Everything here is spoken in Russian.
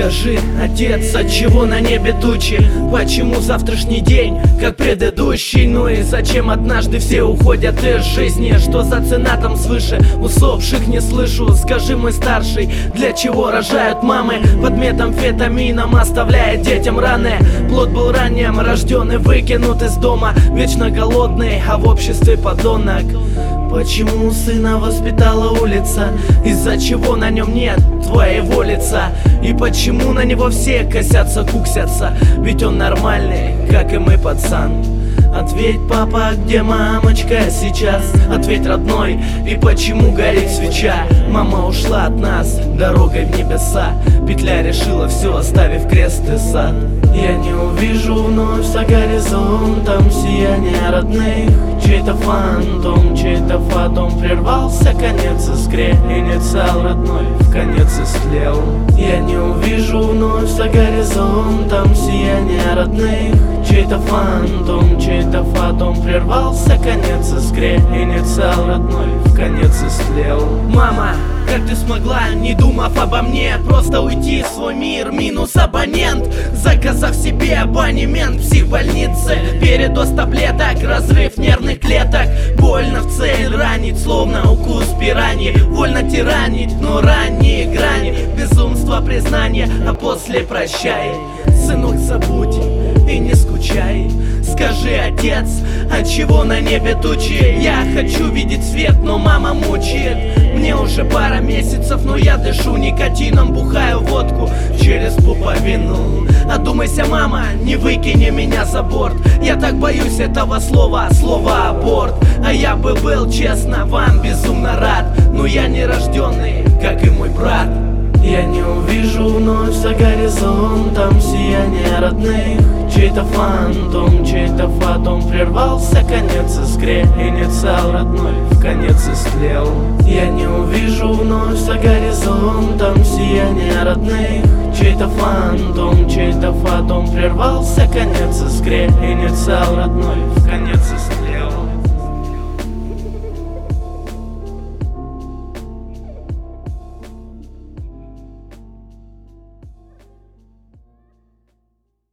Скажи, отец, отчего на небе тучи? Почему завтрашний день, как предыдущий? Ну и зачем однажды все уходят из жизни? Что за цена там свыше? Усопших не слышу. Скажи, мой старший, для чего рожают мамы под метамфетамином, оставляя детям раны? Плод был ранним рожден и выкинут из дома, вечно голодный, а в обществе подонок. Почему сына воспитала улица? Из-за чего на нем нет твоего лица? И почему на него все косятся, куксятся? Ведь он нормальный, как и мы, пацан. Ответь, папа, где мамочка сейчас? Ответь, родной, и почему горит свеча? Мама ушла от нас дорогой в небеса. Петля решила все, оставив крест и сад. Я не увижу вновь за горизонтом сияние родных. Чей-то фантом, чей-то фатом прервался конец искре. Инициал родной в конец истлел. Я не увижу вновь за горизонтом сияние родных. Чей-то фантом, чей-то фатом прервался конец искре. Инициал родной в конец истлел. Мама, как ты смогла, не думав обо мне, просто уйти в свой мир, минус абонент, заказав себе абонемент в психбольнице, передоз таблеток, разрыв нервных клеток. Больно в цель ранить, словно укус пираньи. Вольно тиранить, но ранние грани. Безумство признания, а после прощай. Сынок, забудь и не скучай. Скажи, отец, отчего на небе тучи? Я хочу видеть свет, но мама мучает. Мне уже пара месяцев, но я дышу никотином, бухаю водку через пуповину. Одумайся, мама, не выкини меня за борт. Я так боюсь этого слова, слова аборт. А я бы был, честно, вам безумно рад, но я не рожденный, как и мой брат. Я не увижу вновь за горизонтом сияние родных. Чей-то фантом, чей-то фатом прервался конец искре. Инициал родной в конец истлел. Я не увижу вновь за горизонтом сияние родных. Чей-то фантом, чей-то фатом прервался конец искре. Инициал родной в конец истлел.